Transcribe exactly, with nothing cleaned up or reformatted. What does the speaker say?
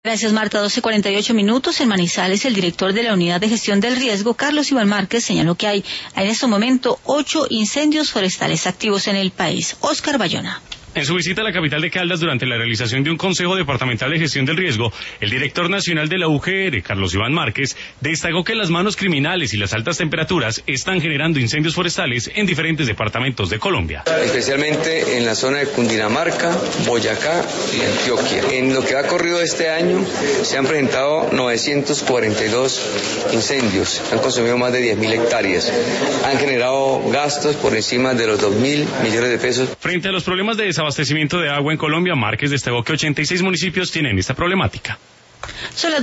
Gracias, Marta. doce cuarenta y ocho minutos. En Manizales, el director de la Unidad de Gestión del Riesgo, Carlos Iván Márquez, señaló que hay en este momento ocho incendios forestales activos en el país. Óscar Bayona. En su visita a la capital de Caldas durante la realización de un Consejo Departamental de Gestión del Riesgo, el director nacional de la U G R, Carlos Iván Márquez, destacó que las manos criminales y las altas temperaturas están generando incendios forestales en diferentes departamentos de Colombia. Especialmente en la zona de Cundinamarca, Boyacá y Antioquia. En lo que ha corrido este año se han presentado novecientos cuarenta y dos incendios, han consumido más de diez mil hectáreas, han generado gastos por encima de los dos mil millones de pesos. Frente a los problemas de desabastecimiento Abastecimiento de agua en Colombia, Márquez destacó que ochenta y seis municipios tienen esta problemática. Son las